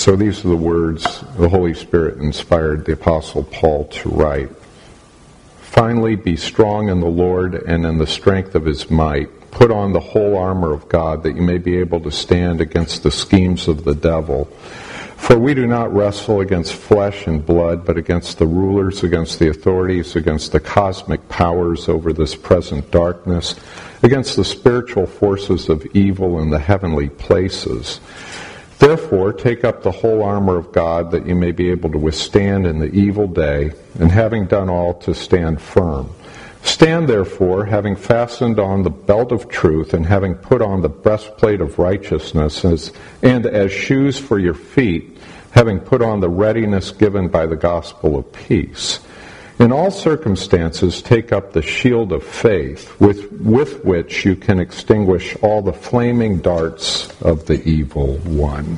So these are the words the Holy Spirit inspired the Apostle Paul to write. Finally, be strong in the Lord and in the strength of his might. Put on the whole armor of God that you may be able to stand against the schemes of the devil. For we do not wrestle against flesh and blood, but against the rulers, against the authorities, against the cosmic powers over this present darkness, against the spiritual forces of evil in the heavenly places. Therefore, take up the whole armor of God that you may be able to withstand in the evil day, and having done all, to stand firm. Stand therefore, having fastened on the belt of truth, and having put on the breastplate of righteousness, and as shoes for your feet, having put on the readiness given by the gospel of peace. In all circumstances, take up the shield of faith, with which you can extinguish all the flaming darts of the evil one.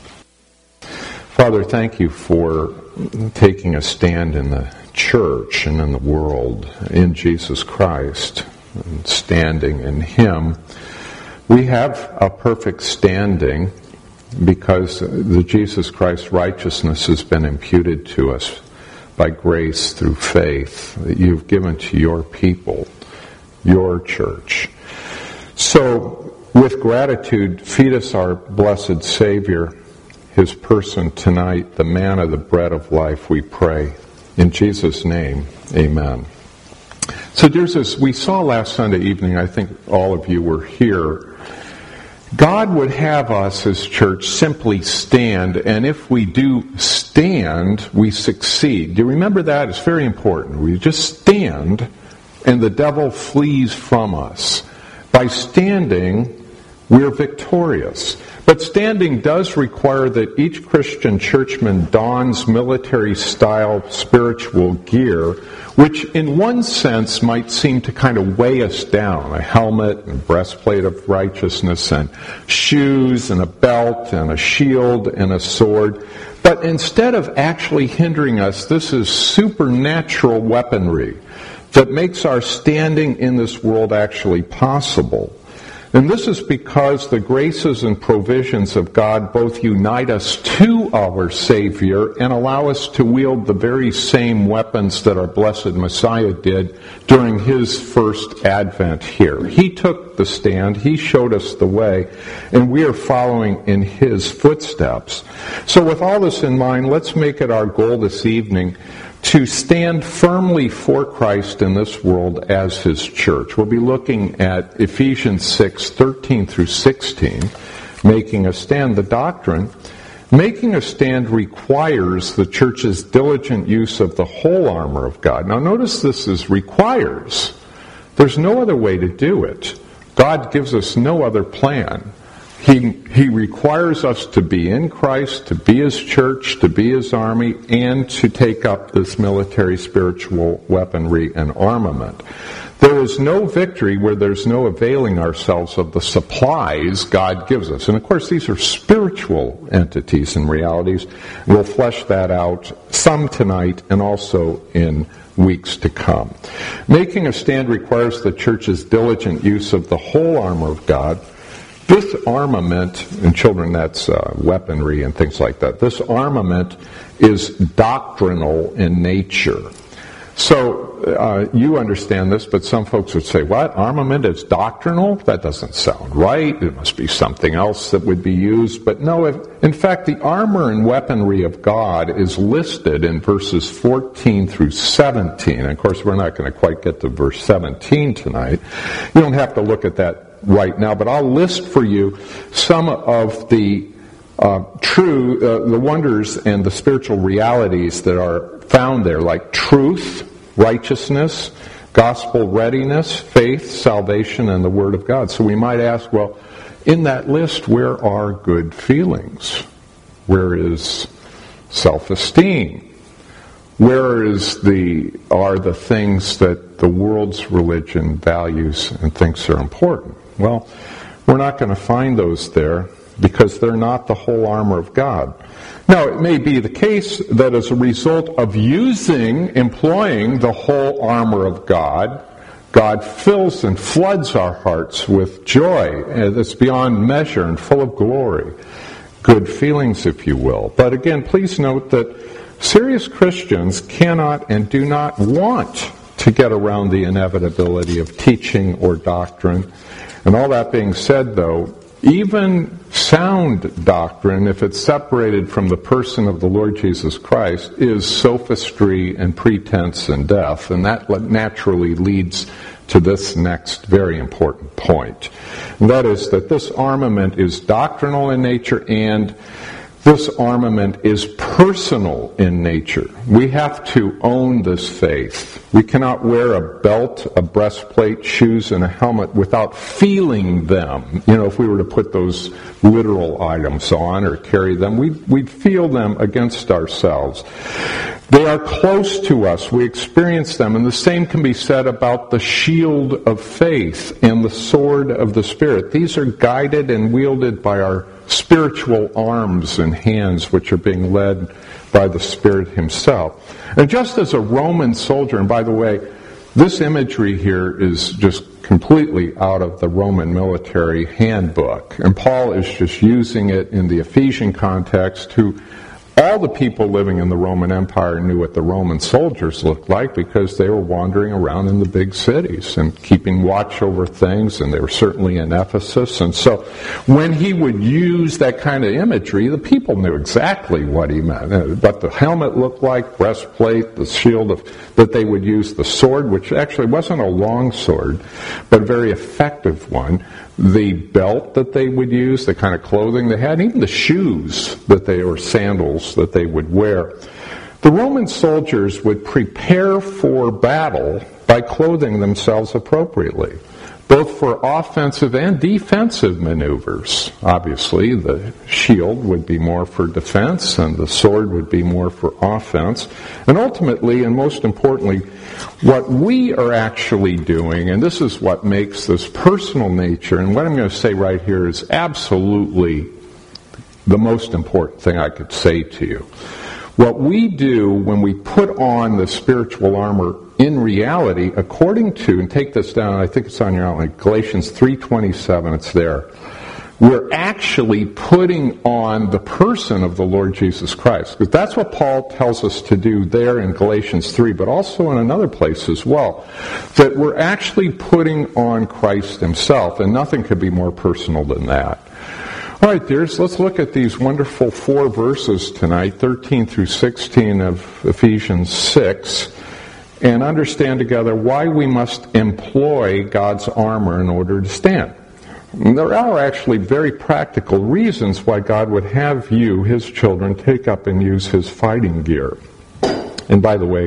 Father, thank you for taking a stand in the church and in the world, in Jesus Christ, and standing in him. We have a perfect standing because the Jesus Christ righteousness has been imputed to us by grace through faith that you've given to your people, your church. So, with gratitude, feed us our blessed Savior, his person tonight, the manna, the bread of life, we pray. In Jesus' name, amen. So, dears, as we saw last Sunday evening, I think all of you were here, God would have us as church simply stand, and if we do stand, we succeed. Do you remember that? It's very important. We just stand, and the devil flees from us. By standing, we're victorious. But standing does require that each Christian churchman dons military-style spiritual gear, which in one sense might seem to kind of weigh us down. A helmet and breastplate of righteousness and shoes and a belt and a shield and a sword. But instead of actually hindering us, this is supernatural weaponry that makes our standing in this world actually possible. And this is because the graces and provisions of God both unite us to our Savior and allow us to wield the very same weapons that our blessed Messiah did during his first advent here. He took the stand, he showed us the way, and we are following in his footsteps. So with all this in mind, let's make it our goal this evening to stand firmly for Christ in this world as his church. We'll be looking at Ephesians 6:13 through 16, making a stand. The doctrine, making a stand requires the church's diligent use of the whole armor of God. Now notice this is requires. There's no other way to do it. God gives us no other plan. He requires us to be in Christ, to be his church, to be his army, and to take up this military spiritual weaponry and armament. There is no victory where there's no availing ourselves of the supplies God gives us. And of course, these are spiritual entities and realities. We'll flesh that out some tonight and also in weeks to come. Making a stand requires the church's diligent use of the whole armor of God. This armament, and children, that's weaponry and things like that. This armament is doctrinal in nature. So you understand this, but some folks would say, what? Armament is doctrinal? That doesn't sound right. It must be something else that would be used. But no, in fact, the armor and weaponry of God is listed in verses 14 through 17. And of course, we're not going to quite get to verse 17 tonight. You don't have to look at that right now, but I'll list for you some of the the wonders and the spiritual realities that are found there, like truth, righteousness, gospel readiness, faith, salvation, and the Word of God. So we might ask, well, in that list, where are good feelings? Where is self-esteem? Where are the things that the world's religion values and thinks are important? Well, we're not going to find those there because they're not the whole armor of God. Now, it may be the case that as a result of employing the whole armor of God, God fills and floods our hearts with joy that's beyond measure and full of glory. good feelings, if you will. But again, please note that serious Christians cannot and do not want to get around the inevitability of teaching or doctrine. And all that being said, though, even sound doctrine, if it's separated from the person of the Lord Jesus Christ, is sophistry and pretense and death. And that naturally leads to this next very important point. And that is that this armament is doctrinal in nature, and this armament is personal in nature. We have to own this faith. We cannot wear a belt, a breastplate, shoes, and a helmet without feeling them. You know, if we were to put those literal items on or carry them, we'd feel them against ourselves. They are close to us. We experience them. And the same can be said about the shield of faith and the sword of the Spirit. These are guided and wielded by our spiritual arms and hands, which are being led by the Spirit himself. And just as a Roman soldier, and by the way, this imagery here is just completely out of the Roman military handbook. And Paul is just using it in the Ephesian context to all the people living in the Roman Empire knew what the Roman soldiers looked like because they were wandering around in the big cities and keeping watch over things, and they were certainly in Ephesus. And so when he would use that kind of imagery, the people knew exactly what he meant. What the helmet looked like, breastplate, the shield that they would use, the sword, which actually wasn't a long sword, but a very effective one, the belt that they would use, the kind of clothing they had, even the shoes that they, or sandals that they would wear. The Roman soldiers would prepare for battle by clothing themselves appropriately, both for offensive and defensive maneuvers. Obviously, the shield would be more for defense, and the sword would be more for offense. And ultimately, and most importantly, what we are actually doing, and this is what makes this personal nature, and what I'm going to say right here is absolutely the most important thing I could say to you. What we do when we put on the spiritual armor in reality, according to, and take this down, I think it's on your outline, Galatians 3:27, it's there. We're actually putting on the person of the Lord Jesus Christ. Because that's what Paul tells us to do there in Galatians 3, but also in another place as well. That we're actually putting on Christ himself, and nothing could be more personal than that. All right, dears, let's look at these wonderful 4 verses tonight, 13 through 16 of Ephesians 6, and understand together why we must employ God's armor in order to stand. And there are actually very practical reasons why God would have you, his children, take up and use his fighting gear. And by the way,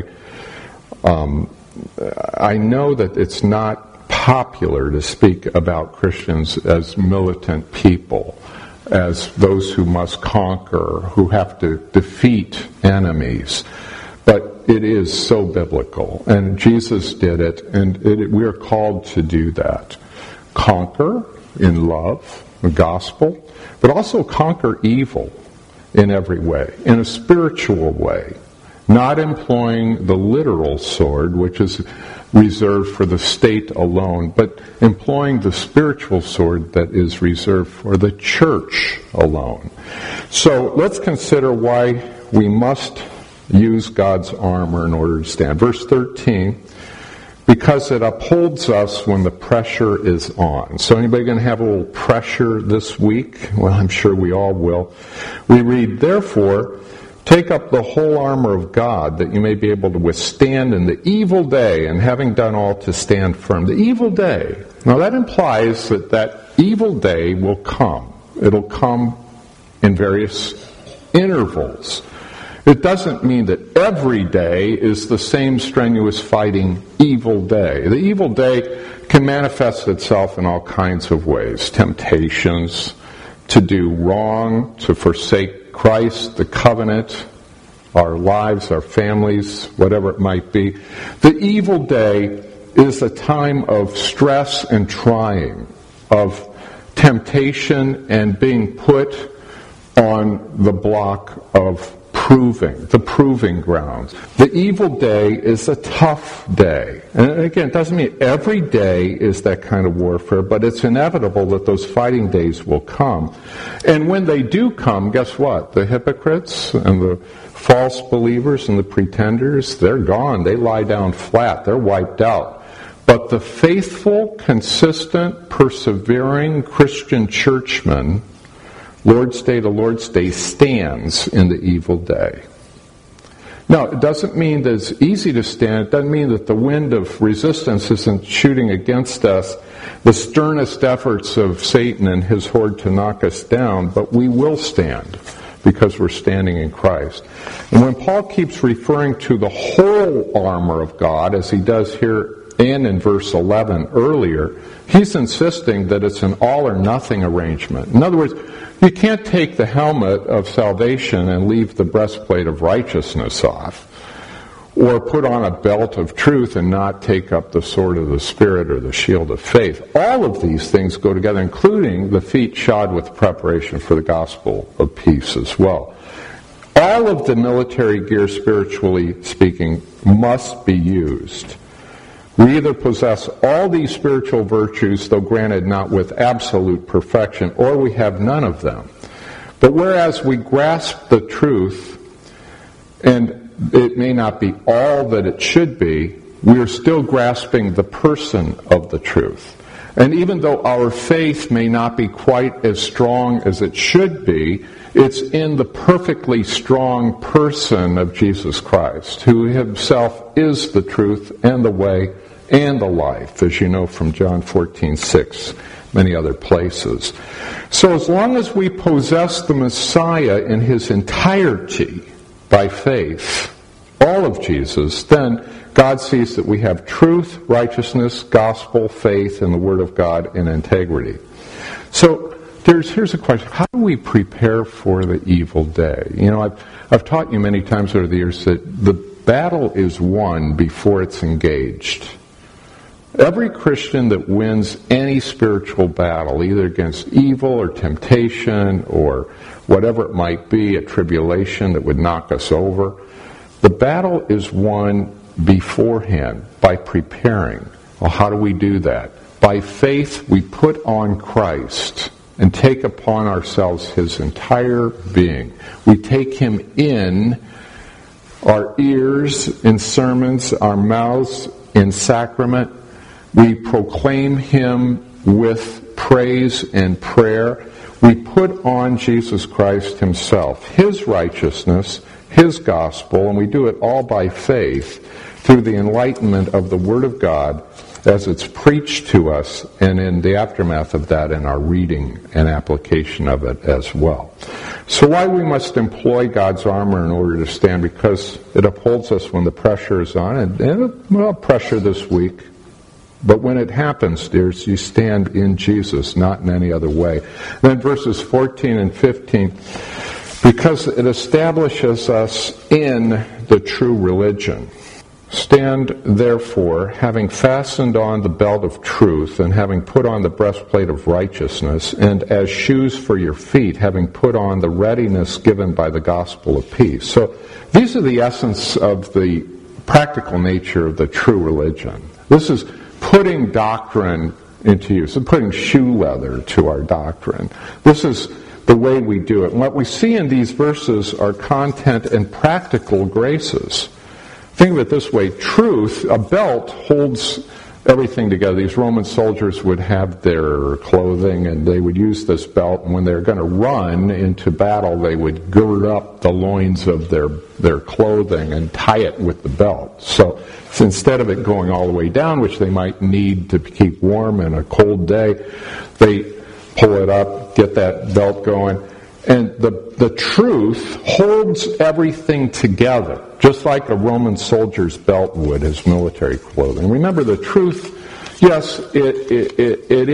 I know that it's not popular to speak about Christians as militant people, as those who must conquer, who have to defeat enemies. But it is so biblical, and Jesus did it, and we are called to do that. Conquer in love, the gospel, but also conquer evil in every way, in a spiritual way, not employing the literal sword, which is reserved for the state alone, but employing the spiritual sword that is reserved for the church alone. So let's consider why we must use God's armor in order to stand. Verse 13, because it upholds us when the pressure is on. So anybody going to have a little pressure this week? Well, I'm sure we all will. We read, therefore, take up the whole armor of God, that you may be able to withstand in the evil day, and having done all, to stand firm. The evil day. Now that implies that evil day will come. It'll come in various intervals. It doesn't mean that every day is the same strenuous fighting evil day. The evil day can manifest itself in all kinds of ways. Temptations to do wrong, to forsake Christ, the covenant, our lives, our families, whatever it might be. The evil day is a time of stress and trying, of temptation and being put on the block of the proving grounds. The evil day is a tough day. And again, it doesn't mean every day is that kind of warfare, but it's inevitable that those fighting days will come. And when they do come, guess what? The hypocrites and the false believers and the pretenders, they're gone. They lie down flat. They're wiped out. But the faithful, consistent, persevering Christian churchman, Lord's Day to Lord's Day, stands in the evil day. Now, it doesn't mean that it's easy to stand. It doesn't mean that the wind of resistance isn't shooting against us, the sternest efforts of Satan and his horde to knock us down, but we will stand because we're standing in Christ. And when Paul keeps referring to the whole armor of God, as he does here and in verse 11 earlier, he's insisting that it's an all-or-nothing arrangement. In other words, you can't take the helmet of salvation and leave the breastplate of righteousness off, or put on a belt of truth and not take up the sword of the Spirit or the shield of faith. All of these things go together, including the feet shod with preparation for the gospel of peace as well. All of the military gear, spiritually speaking, must be used. We either possess all these spiritual virtues, though granted not with absolute perfection, or we have none of them. But whereas we grasp the truth, and it may not be all that it should be, we are still grasping the person of the truth. And even though our faith may not be quite as strong as it should be, it's in the perfectly strong person of Jesus Christ, who himself is the truth and the way and the life, as you know from John 14:6, many other places. So as long as we possess the Messiah in his entirety by faith, all of Jesus, then God sees that we have truth, righteousness, gospel, faith, and the Word of God in integrity. So here's a question. How do we prepare for the evil day? You know, I've taught you many times over the years that the battle is won before it's engaged. Every Christian that wins any spiritual battle, either against evil or temptation or whatever it might be, a tribulation that would knock us over, the battle is won beforehand by preparing. Well, how do we do that? By faith, we put on Christ and take upon ourselves his entire being. We take him in our ears in sermons, our mouths in sacrament. We proclaim him with praise and prayer. We put on Jesus Christ himself, his righteousness, his gospel, and we do it all by faith through the enlightenment of the Word of God as it's preached to us, and in the aftermath of that in our reading and application of it as well. So why we must employ God's armor in order to stand? Because it upholds us when the pressure is on, and pressure this week. But when it happens, dears, you stand in Jesus, not in any other way. Then verses 14 and 15, because it establishes us in the true religion. Stand, therefore, having fastened on the belt of truth, and having put on the breastplate of righteousness, and as shoes for your feet, having put on the readiness given by the gospel of peace. So these are the essence of the practical nature of the true religion. This is putting doctrine into use, and putting shoe leather to our doctrine. This is the way we do it. And what we see in these verses are content and practical graces. Think of it this way. Truth, a belt holds everything together. These Roman soldiers would have their clothing, and they would use this belt, and when they were going to run into battle, they would gird up the loins of their clothing and tie it with the belt. So instead of it going all the way down, which they might need to keep warm in a cold day, they pull it up, get that belt going, and the truth holds everything together, just like a Roman soldier's belt would, his military clothing. Remember, the truth, yes, it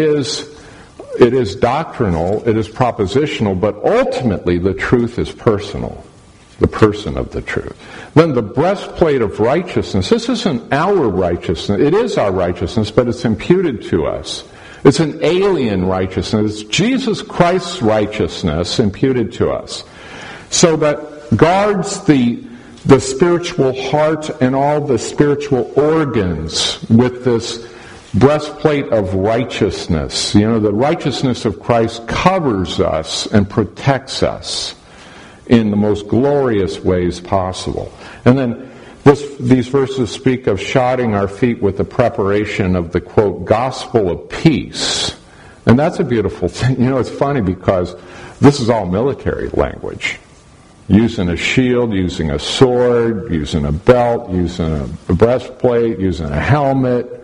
is doctrinal, it is propositional, but ultimately the truth is personal, the person of the truth. Then the breastplate of righteousness, this isn't our righteousness, it is our righteousness, but it's imputed to us. It's an alien righteousness. It's Jesus Christ's righteousness imputed to us. So that guards the spiritual heart and all the spiritual organs with this breastplate of righteousness. You know, the righteousness of Christ covers us and protects us in the most glorious ways possible. And then these verses speak of shodding our feet with the preparation of the, quote, gospel of peace. And that's a beautiful thing. You know, it's funny because this is all military language. Using a shield, using a sword, using a belt, using a breastplate, using a helmet,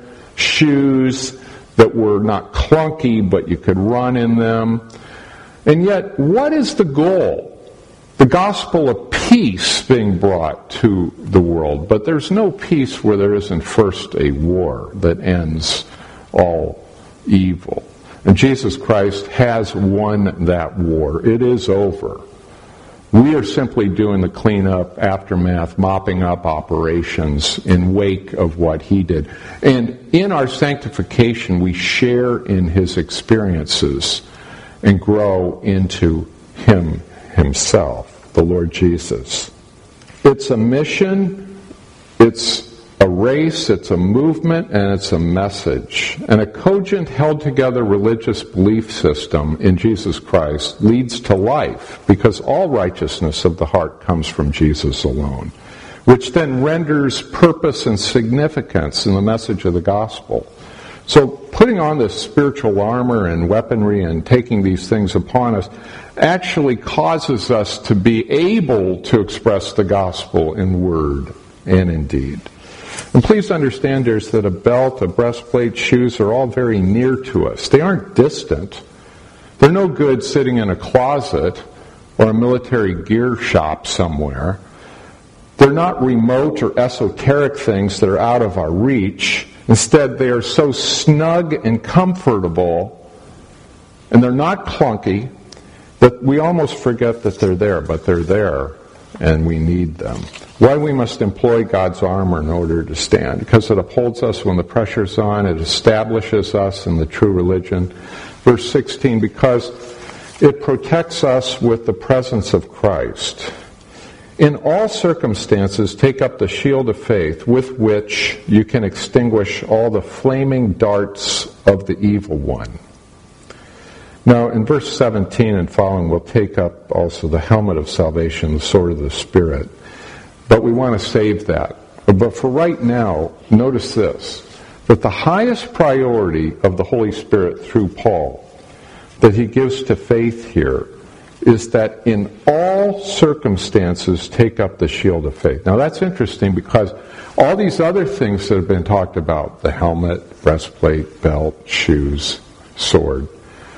shoes that were not clunky, but you could run in them. And yet, what is the goal? The gospel of peace being brought to the world. But there's no peace where there isn't first a war that ends all evil. And Jesus Christ has won that war. It is over. We are simply doing the cleanup, aftermath, mopping up operations in wake of what he did. And in our sanctification, we share in his experiences and grow into him himself, the Lord Jesus. It's a mission, it's a race, it's a movement, and it's a message. And a cogent, held-together religious belief system in Jesus Christ leads to life, because all righteousness of the heart comes from Jesus alone, which then renders purpose and significance in the message of the gospel. So putting on this spiritual armor and weaponry and taking these things upon us actually causes us to be able to express the gospel in word and in deed. And please understand, dears, that a belt, a breastplate, shoes are all very near to us. They aren't distant. They're no good sitting in a closet or a military gear shop somewhere. They're not remote or esoteric things that are out of our reach. Instead, they are so snug and comfortable, and they're not clunky, that we almost forget that they're there, but they're there, and we need them. Why we must employ God's armor in order to stand? Because it upholds us when the pressure's on. It establishes us in the true religion. Verse 16, because it protects us with the presence of Christ. In all circumstances, take up the shield of faith with which you can extinguish all the flaming darts of the evil one. Now, in verse 17 and following, we'll take up also the helmet of salvation, the sword of the Spirit. But we want to save that. But for right now, notice this, that the highest priority of the Holy Spirit through Paul that he gives to faith here is that in all circumstances take up the shield of faith. Now that's interesting because all these other things that have been talked about, the helmet, breastplate, belt, shoes, sword,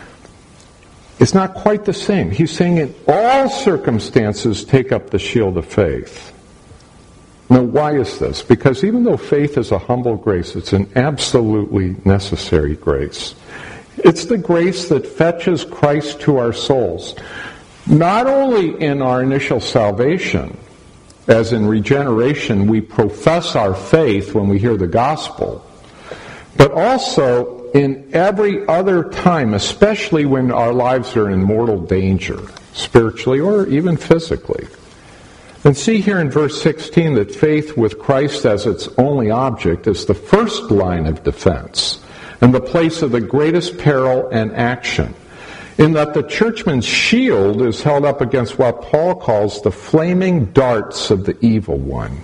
it's not quite the same. He's saying in all circumstances take up the shield of faith. Now, why is this? Because even though faith is a humble grace, it's an absolutely necessary grace. It's the grace that fetches Christ to our souls, not only in our initial salvation, as in regeneration we profess our faith when we hear the gospel, but also in every other time, especially when our lives are in mortal danger, spiritually or even physically. And see here in verse 16 that faith with Christ as its only object is the first line of defense and the place of the greatest peril and action, in that the churchman's shield is held up against what Paul calls the flaming darts of the evil one.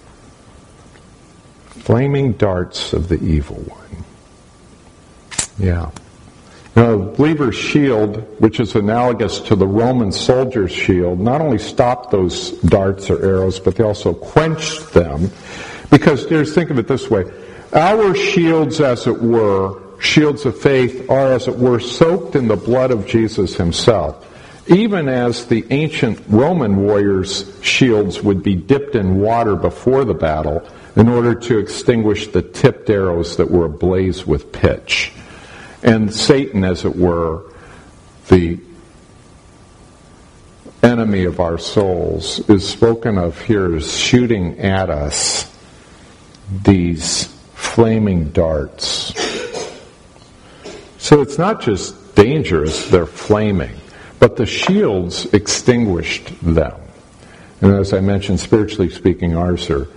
Flaming darts of the evil one. Yeah. Now, the believer's shield, which is analogous to the Roman soldier's shield, not only stopped those darts or arrows, but they also quenched them. Because, dears, think of it this way. Our shields, as it were, shields of faith, are, as it were, soaked in the blood of Jesus himself. Even as the ancient Roman warriors' shields would be dipped in water before the battle in order to extinguish the tipped arrows that were ablaze with pitch. And Satan, as it were, the enemy of our souls, is spoken of here as shooting at us these flaming darts. So it's not just dangerous, they're flaming, but the shields extinguished them. And as I mentioned, spiritually speaking, ours are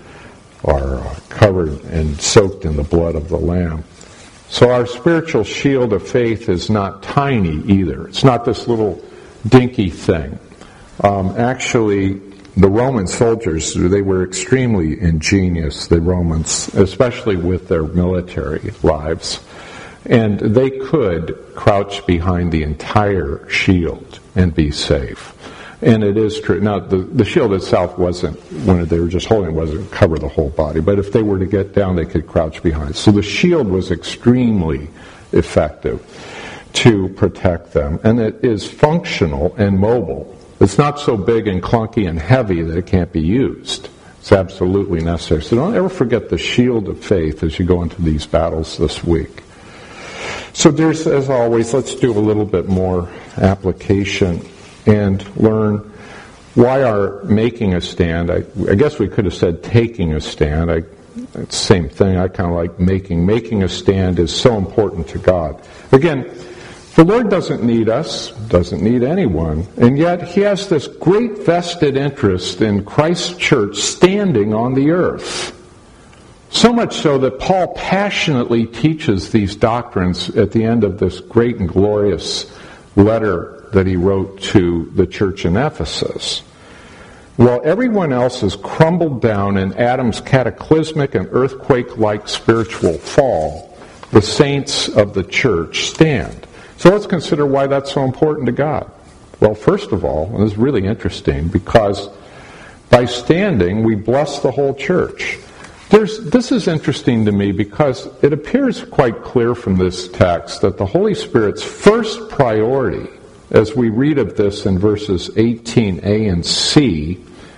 covered and soaked in the blood of the Lamb. So our spiritual shield of faith is not tiny either. It's not this little dinky thing. Actually, the Roman soldiers, they were extremely ingenious, the Romans, especially with their military lives. And they could crouch behind the entire shield and be safe. And it is true. Now, the shield itself wasn't, when they were just holding it, wasn't cover the whole body. But if they were to get down, they could crouch behind. So the shield was extremely effective to protect them. And it is functional and mobile. It's not so big and clunky and heavy that it can't be used. It's absolutely necessary. So don't ever forget the shield of faith as you go into these battles this week. So there's, as always, let's do a little bit more application and learn why our making a stand, I guess we could have said taking a stand. It's the same thing. I kind of like making a stand is so important to God. Again, the Lord doesn't need us, doesn't need anyone, and yet He has this great vested interest in Christ's church standing on the earth. So much so that Paul passionately teaches these doctrines at the end of this great and glorious letter that he wrote to the church in Ephesus. While everyone else has crumbled down in Adam's cataclysmic and earthquake-like spiritual fall, the saints of the church stand. So let's consider why that's so important to God. Well, first of all, and this is really interesting, because by standing, we bless the whole church. This is interesting to me because it appears quite clear from this text that the Holy Spirit's first priority, as we read of this in verses 18a and c,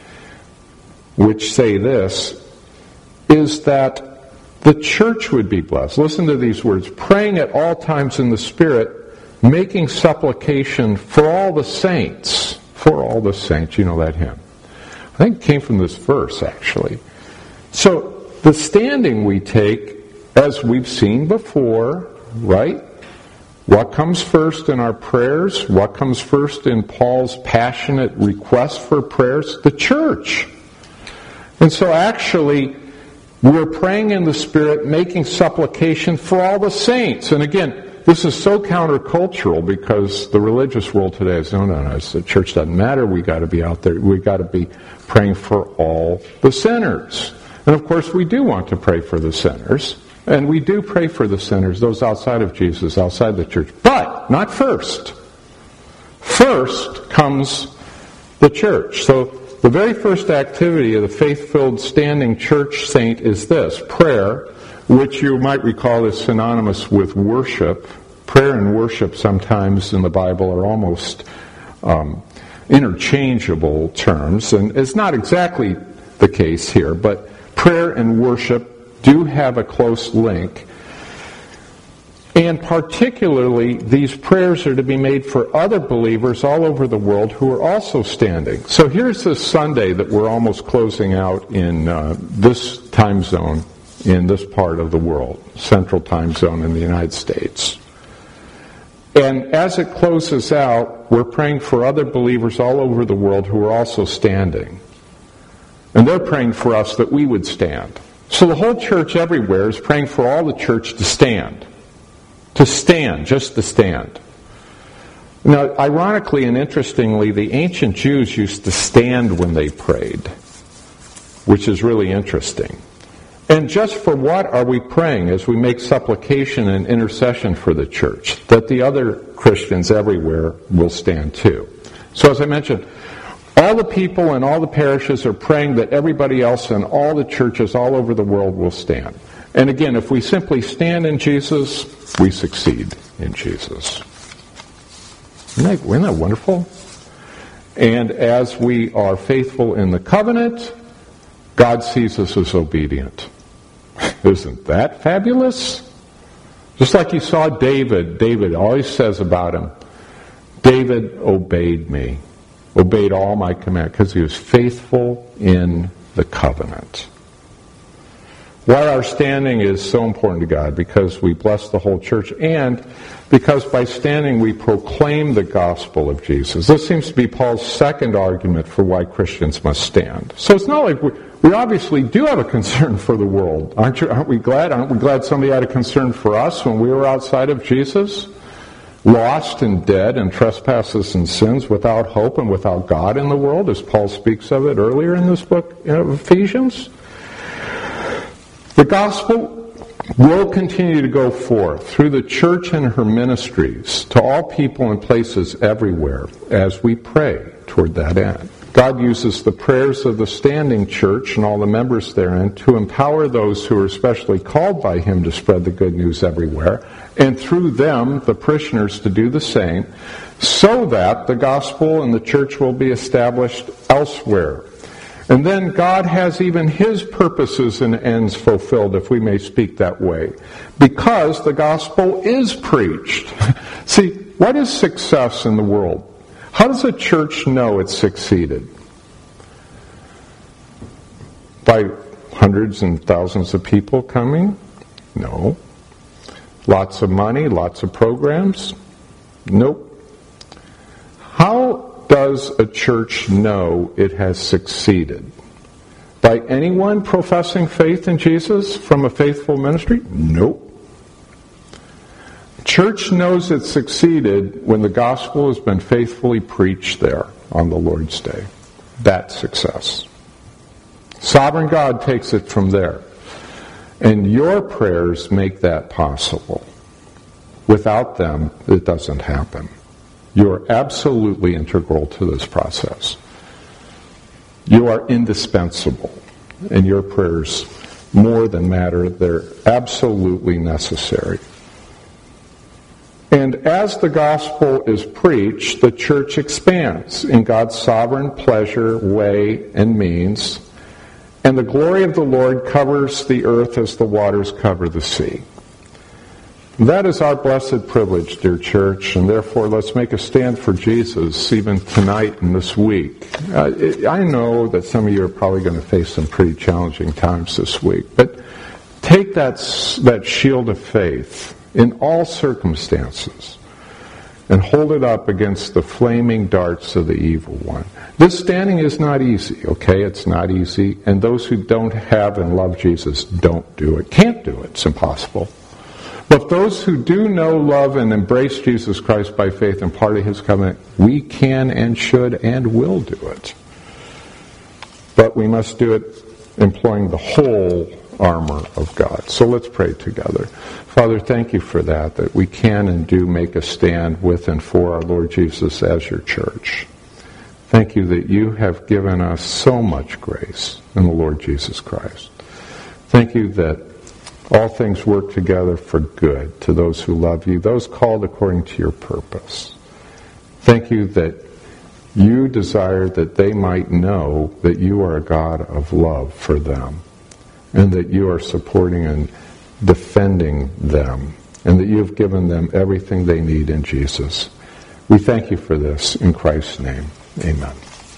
which say this, is that the church would be blessed. Listen to these words: praying at all times in the Spirit, making supplication for all the saints. For all the saints, you know that hymn. I think it came from this verse, actually. So, the standing we take, as we've seen before, right? What comes first in our prayers? What comes first in Paul's passionate request for prayers? The church. And so actually, we're praying in the Spirit, making supplication for all the saints. And again, this is so countercultural because the religious world today is, no, the church doesn't matter. We got to be out there. We got to be praying for all the sinners. And of course, we do want to pray for the sinners. And we do pray for the sinners, those outside of Jesus, outside the church. But not first. First comes the church. So the very first activity of the faith-filled standing church saint is this: prayer, which you might recall is synonymous with worship. Prayer and worship sometimes in the Bible are almost interchangeable terms. And it's not exactly the case here, but prayer and worship do have a close link. And particularly, these prayers are to be made for other believers all over the world who are also standing. So here's this Sunday that we're almost closing out in this time zone in this part of the world, Central Time Zone in the United States. And as it closes out, we're praying for other believers all over the world who are also standing. And they're praying for us that we would stand. So the whole church everywhere is praying for all the church to stand. To stand, just to stand. Now, ironically and interestingly, the ancient Jews used to stand when they prayed, which is really interesting. And just for what are we praying as we make supplication and intercession for the church? That the other Christians everywhere will stand too. So as I mentioned, all the people in all the parishes are praying that everybody else in all the churches all over the world will stand. And again, if we simply stand in Jesus, we succeed in Jesus. Isn't that wonderful? And as we are faithful in the covenant, God sees us as obedient. Isn't that fabulous? Just like you saw David always says about him, David obeyed me, obeyed all my commands, because he was faithful in the covenant. Why our standing is so important to God, because we bless the whole church, and because by standing we proclaim the gospel of Jesus. This seems to be Paul's second argument for why Christians must stand. So it's not like we obviously do have a concern for the world. Aren't we glad? Aren't we glad somebody had a concern for us when we were outside of Jesus? Lost and dead in trespasses and sins, without hope and without God in the world, as Paul speaks of it earlier in this book of Ephesians. The gospel will continue to go forth through the church and her ministries to all people and places everywhere as we pray toward that end. God uses the prayers of the standing church and all the members therein to empower those who are especially called by Him to spread the good news everywhere, and through them, the parishioners, to do the same, so that the gospel and the church will be established elsewhere. And then God has even His purposes and ends fulfilled, if we may speak that way, because the gospel is preached. See, what is success in the world? How does a church know it's succeeded? By hundreds and thousands of people coming? No. Lots of money, lots of programs? Nope. How does a church know it has succeeded? By anyone professing faith in Jesus from a faithful ministry? Nope. Church knows it succeeded when the gospel has been faithfully preached there on the Lord's Day. That's success. Sovereign God takes it from there. And your prayers make that possible. Without them, it doesn't happen. You're absolutely integral to this process. You are indispensable, and your prayers more than matter. They're absolutely necessary. And as the gospel is preached, the church expands in God's sovereign pleasure, way, and means, and the glory of the Lord covers the earth as the waters cover the sea. That is our blessed privilege, dear church, and therefore let's make a stand for Jesus even tonight and this week. I know that some of you are probably going to face some pretty challenging times this week, but take that shield of faith in all circumstances and hold it up against the flaming darts of the evil one. This standing is not easy, okay? It's not easy, and those who don't have and love Jesus don't do it, can't do it. It's impossible. But those who do know, love, and embrace Jesus Christ by faith and part of His covenant, we can and should and will do it. But we must do it employing the whole armor of God. So let's pray together. Father, thank you for that we can and do make a stand with and for our Lord Jesus as your church. Thank you that you have given us so much grace in the Lord Jesus Christ. Thank you that all things work together for good to those who love you, those called according to your purpose. Thank you that you desire that they might know that you are a God of love for them, and that you are supporting and defending them, and that you have given them everything they need in Jesus. We thank you for this in Christ's name. Amen.